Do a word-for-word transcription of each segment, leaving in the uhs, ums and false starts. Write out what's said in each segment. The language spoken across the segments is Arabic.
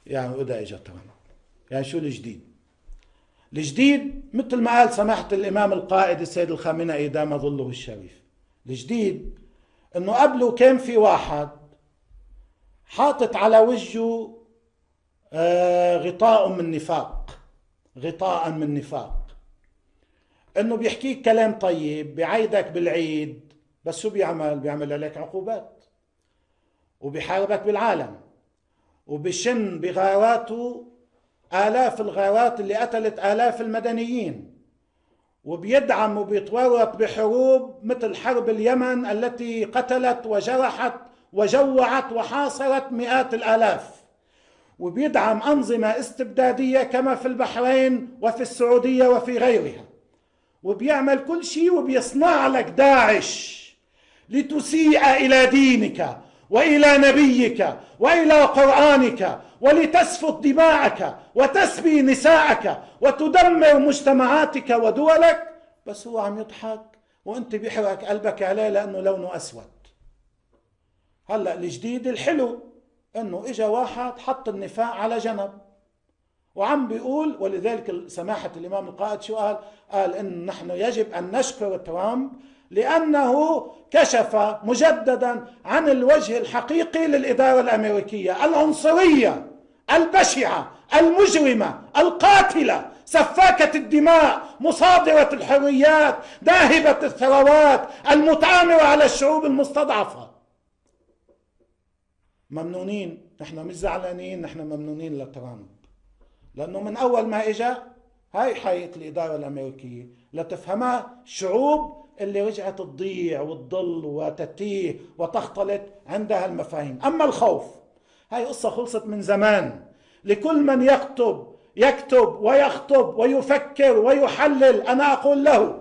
يعني وإذا إجا ترامب، يعني شو الجديد؟ الجديد مثل ما قال سماحة الإمام القائد السيد الخامنئي دام ظله الشريف، الجديد إنه قبله كان في واحد حاطط على وجهه غطاء من نفاق، غطاء من نفاق، إنه بيحكيك كلام طيب، بيعيدك بالعيد، بس شو بيعمل؟ بيعمل عليك عقوبات وبيحاربك بالعالم وبشن بغاراته آلاف الغارات اللي قتلت آلاف المدنيين، وبيدعم وبيتورط بحروب مثل حرب اليمن التي قتلت وجرحت وجوعت وحاصرت مئات الآلاف، وبيدعم أنظمة استبدادية كما في البحرين وفي السعودية وفي غيرها، وبيعمل كل شيء وبيصنع لك داعش لتسيء إلى دينك وإلى نبيك وإلى قرآنك ولتسفك دماءك وتسبي نساءك وتدمر مجتمعاتك ودولك، بس هو عم يضحك وانت بيحرق قلبك عليه لأنه لونه أسود. هلأ الجديد الحلو انه اجا واحد حط النفاق على جنب وعم بيقول، ولذلك سماحة الإمام القائد شو قال؟ قال إن نحن يجب أن نشكر ترامب لأنه كشف مجددا عن الوجه الحقيقي للإدارة الأمريكية العنصرية البشعة المجرمة القاتلة سفاكة الدماء مصادرة الحريات داهبة الثروات المتآمرة على الشعوب المستضعفة. ممنونين، نحن مش زعلانين، نحن ممنونين لترامب لأنه من أول ما إجا هاي حقيقة الإدارة الأمريكية لتفهمها الشعوب اللي رجعت تضيع وتضل وتتيه وتختلط عندها المفاهيم. أما الخوف هاي قصة خلصت من زمان، لكل من يكتب يكتب ويخطب ويفكر ويحلل أنا أقول له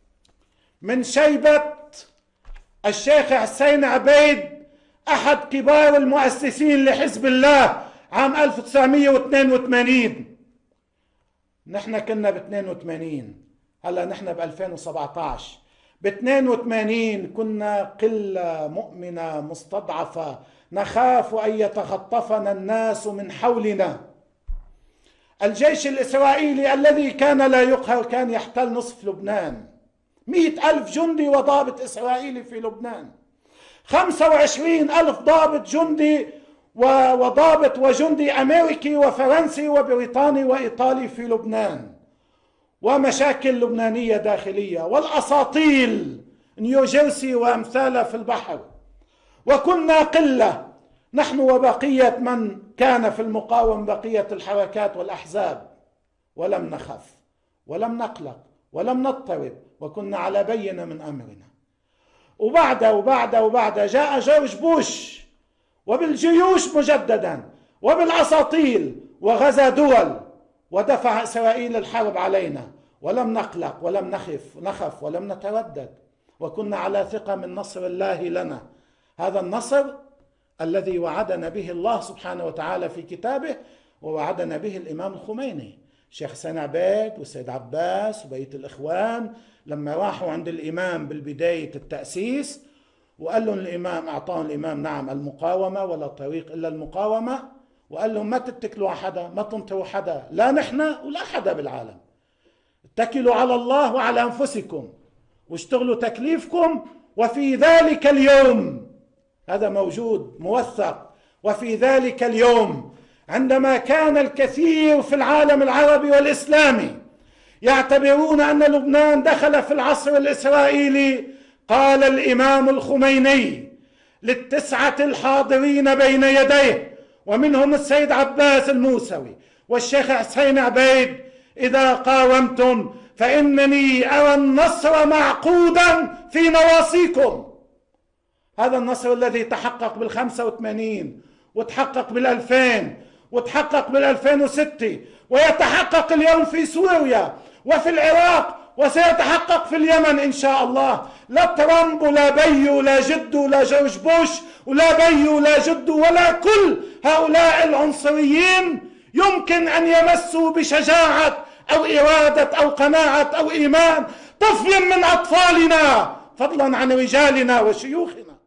من شيبة الشيخ حسين عبيد أحد كبار المؤسسين لحزب الله عام ألف وتسعمئة واثنين وثمانين، نحن كنا ب اثنين وثمانين، هلا نحن ب ألفين وسبعة عشر. ب اثنين وثمانين كنا قلة مؤمنة مستضعفة نخاف أن يتخطفنا الناس من حولنا. الجيش الإسرائيلي الذي كان لا يقهر كان يحتل نصف لبنان، مئة ألف جندي وضابط إسرائيلي في لبنان، خمسة وعشرين ألف ضابط جندي وضابط وجندي أمريكي وفرنسي وبريطاني وإيطالي في لبنان، ومشاكل لبنانية داخلية والأساطيل نيوجيرسي وأمثالها في البحر، وكنا قلة نحن وبقية من كان في المقاومة بقية الحركات والأحزاب، ولم نخف ولم نقلق ولم نضطرب وكنا على بينة من أمرنا. وبعد وبعد وبعد جاء جورج بوش وبالجيوش مجددا وبالأساطيل وغزا دول ودفع إسرائيل الحرب علينا، ولم نقلق ولم نخف نخف ولم نتردد، وكنا على ثقة من نصر الله لنا، هذا النصر الذي وعدنا به الله سبحانه وتعالى في كتابه ووعدنا به الإمام الخميني. الشيخ حسين عبيد والسيد عباس وبقية الإخوان لما راحوا عند الإمام بالبداية التأسيس وقال لهم الإمام، أعطاهم الإمام نعم المقاومة ولا طريق إلا المقاومة، وقال لهم ما تتكلوا على حدا، ما تنطروا حدا، لا نحن ولا حدا بالعالم، اتكلوا على الله وعلى أنفسكم واشتغلوا تكليفكم، وفي ذلك اليوم هذا موجود موثق، وفي ذلك اليوم عندما كان الكثير في العالم العربي والإسلامي يعتبرون أن لبنان دخل في العصر الإسرائيلي، قال الإمام الخميني للتسعة الحاضرين بين يديه ومنهم السيد عباس الموسوي والشيخ حسين عبيد: إذا قاومتم فإنني أرى النصر معقودا في نواصيكم. هذا النصر الذي تحقق بالخمسة وثمانين وتحقق بالألفين وتحقق بالألفين وستة ويتحقق اليوم في سوريا وفي العراق وسيتحقق في اليمن إن شاء الله. لا ترامب ولا بي ولا جد ولا جورج بوش ولا بي ولا جد ولا كل هؤلاء العنصريين يمكن أن يمسوا بشجاعة أو إرادة أو قناعة أو إيمان طفل من أطفالنا، فضلا عن رجالنا وشيوخنا.